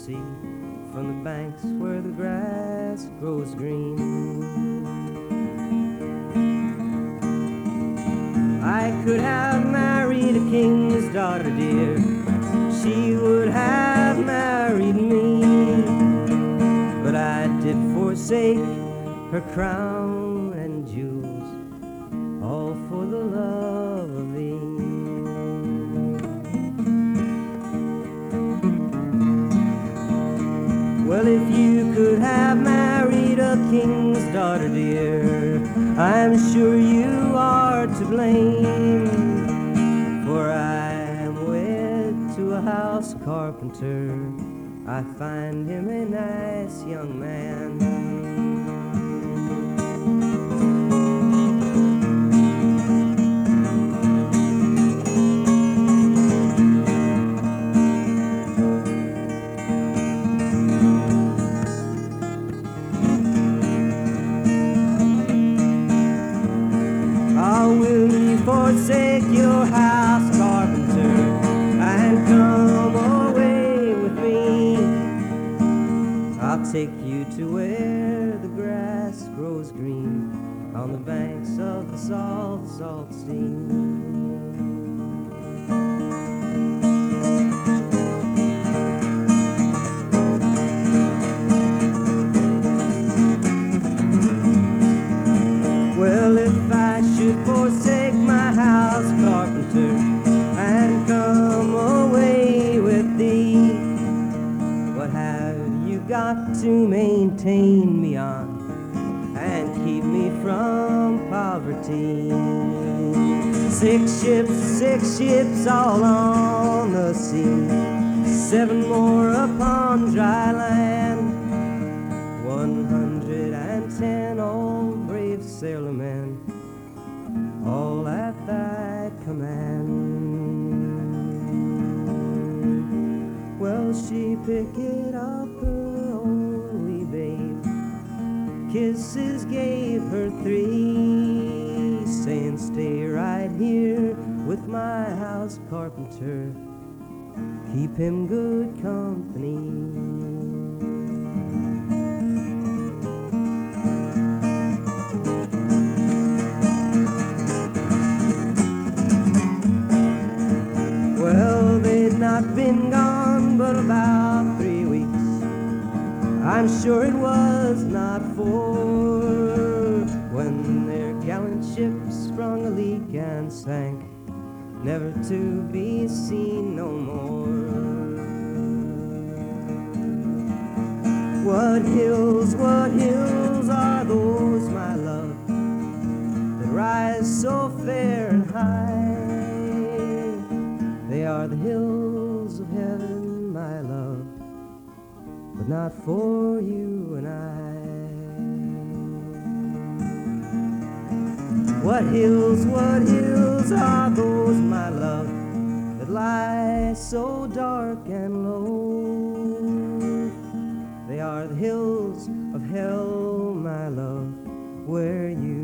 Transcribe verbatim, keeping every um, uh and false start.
sea, from the banks where the grass grows green. I could have married a king's daughter, dear. She would have married me, but I did forsake her crown and jewels, all for the love of thee. Well, if you could have married a king's daughter, dear, I'm sure you are to blame, for I am wed to a house carpenter. I find him a nice young man. Forsake your house, carpenter, and come away with me. I'll take you to where the grass grows green, on the banks of the salt, salt sea. Well, if I should forsake my house, carpenter, and come away with thee, what have you got to maintain me on and keep me from poverty? Six ships, six ships all on the sea, seven more upon dry land, one hundred and ten all brave sailormen, all at thy command. Well, she picked up her only babe, kisses gave her three, saying, stay right here with my house carpenter, keep him good company. Well, they'd not been gone but about three weeks. I'm sure it was not four, when their gallant ship sprung a leak and sank, never to be seen no more. What hills, what hills are those, my love, that rise so fair and high? They are the hills of heaven, my love, but not for you and I. What hills, what hills are those, my love, that lie so dark and low? They are the hills of hell, my love, where you